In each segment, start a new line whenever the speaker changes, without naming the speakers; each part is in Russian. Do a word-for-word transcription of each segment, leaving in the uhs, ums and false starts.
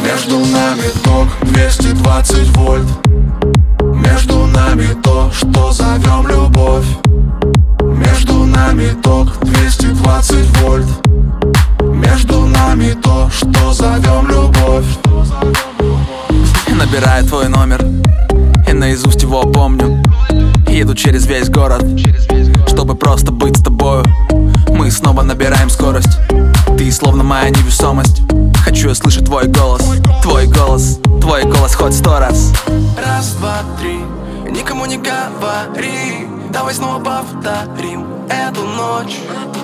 Между нами ток двести двадцать вольт. Между нами то, что зовем любовь. Между нами ток двести двадцать вольт. Между нами то, что зовем любовь.
Набираю твой номер и наизусть его помню. Еду через весь город, чтобы просто быть с тобою. Мы снова набираем скорость. Ты словно моя невесомость. Хочу я слышать твой голос. Твой голос, твой голос хоть сто раз.
Раз, два, три, никому не говори. Давай снова повторим эту ночь.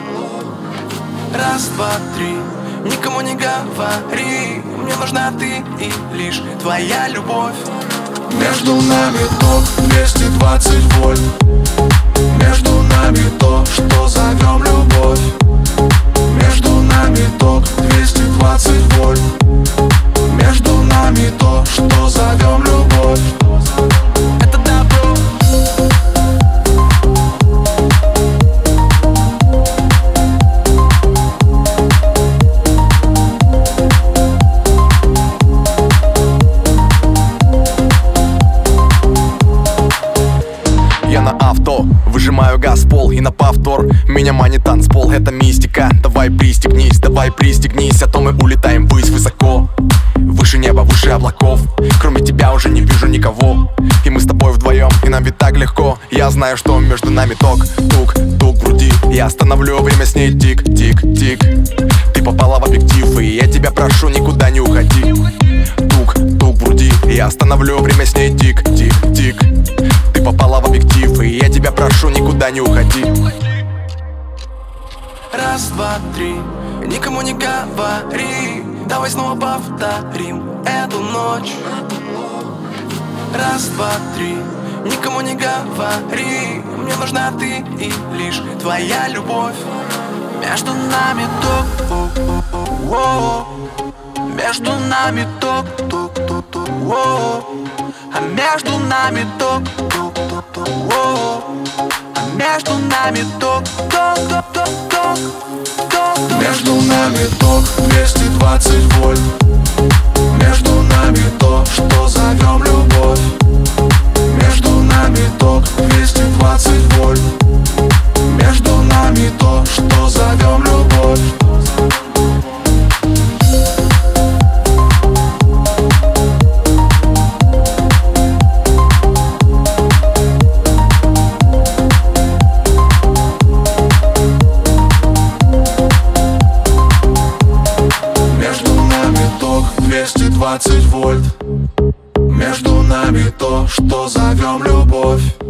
Раз, два, три, никому не говори. Мне нужна ты и лишь твоя любовь.
Между нами ток двести двадцать вольт. Между нами то, что зовем любовь. Между нами ток двести двадцать вольт. Между нами то, что зовем любовь.
Это добро.
Я на авто, выжимаю газ в пол и на повтор меня манит танцпол. Это мистика, давай пристегнись, давай пристегнись. А то мы улетаем ввысь высоко, выше неба, выше облаков. Кроме тебя уже не вижу никого, и мы с тобой вдвоем, и нам ведь так легко. Я знаю, что между нами ток, тук, тук в груди. Я остановлю время с ней, тик, тик, тик. Ты попала в объектив, и я тебя прошу, никуда не уходи. Тук, тук в груди. Я остановлю время с ней, тик, тик, тик. Ты попала в объектив, и я тебя прошу, никуда не уходи.
Раз, два, три, никому не говори. Давай снова повторим эту ночь. Раз, два, три, никому не говори. Мне нужна ты и лишь твоя любовь. Между нами ток, воу. Между нами ток, тук, тук, тук, воу. А между нами ток, тук, тук, тук, воу. А между нами ток, ток, ток, ток, ток, ток.
Между нами ток двести двадцать вольт. Между нами то, что зовем любовь. Между нами ток двести двадцать вольт. Между нами то, что зовем любовь. двести двадцать вольт. Между нами то, что зовем любовь.